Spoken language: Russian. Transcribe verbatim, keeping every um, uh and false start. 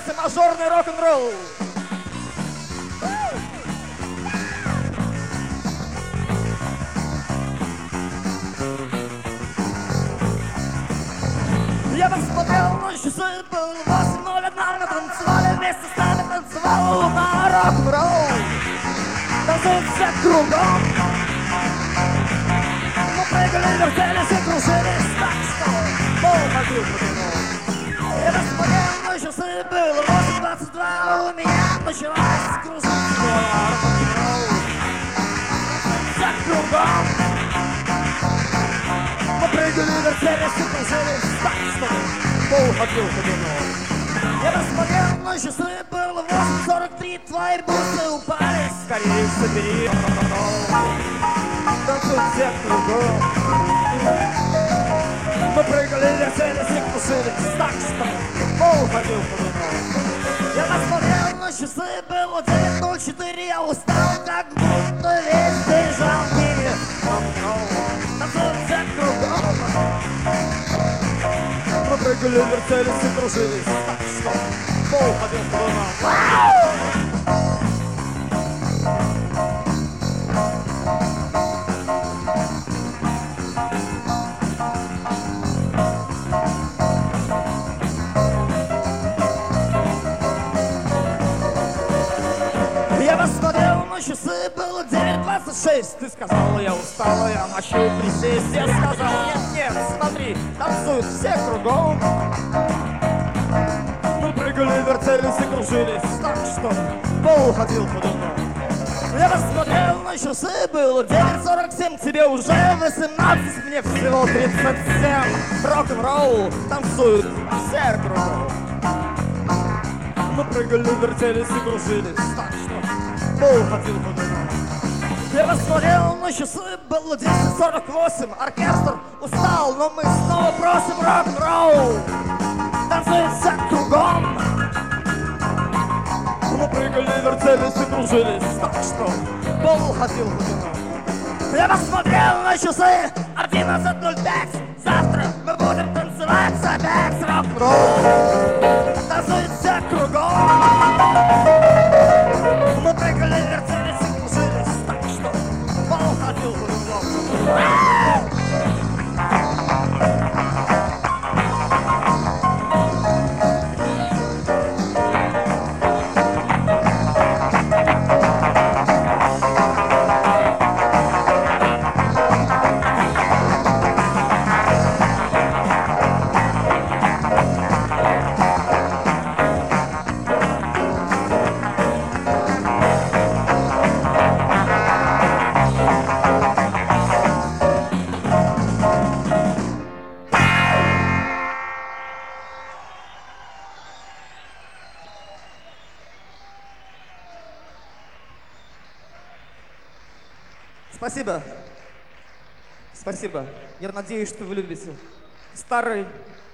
называется мажорный рок-н-ролл. Я посмотрел на часы, был восемь ноль одна, мы танцевали вместе с нами, танцевала луна, рок-н-ролл. Танцуют все кругом. Мы прыгали, вертелись и кружились, так что пол ходил по дому. Я посмотрел на часы, было восемь двадцать два, а у меня началась кружиться рок-н-ролл. Танцуют все кругом. Мы прыгали, вертелись и кружились, так что пол ходил по дому. Я посмотрел на часы, было восемь сорок три, твои бусы упали. Скорее собери рок-н-ролл. Танцуют все кругом. Мы прыгали, вертелись и кружились, так что пол ходил по дому. Я посмотрел на часы, было девять ноль четыре, я устал, как будто весь бежал в мире. Рок-н-ролл. Танцуют все кругом. Мы прыгали, вертелись и кружились, так что пол ходил по дому. Я посмотрел на часы, было девять двадцать шесть. Ты сказала, я устала, я хочу присесть. Я сказал, нет, нет, смотри, танцуют все кругом. Мы прыгали, вертелись и кружились, так что пол ходил по дому. Я посмотрел на часы, было девять сорок семь. Тебе уже восемнадцать, мне всего тридцать семь. Рок-н-ролл танцуют все кругом. Мы прыгали, вертелись и кружились, так что пол ходил по дому. Я посмотрел на часы, было десять сорок восемь. Оркестр устал, но мы снова просим рок-н-ролл. Танцует все кругом. Мы прыгали, вертелись и кружились, так что пол ходил по дому. Я посмотрел на часы, одиннадцать ноль пять. Завтра мы будем танцевать опять рок-н-ролл. Танцует все кругом. Мы прыгали, вертелись и кружились, так что пол ходил по дому. Спасибо. Спасибо. Я надеюсь, что вы любите старый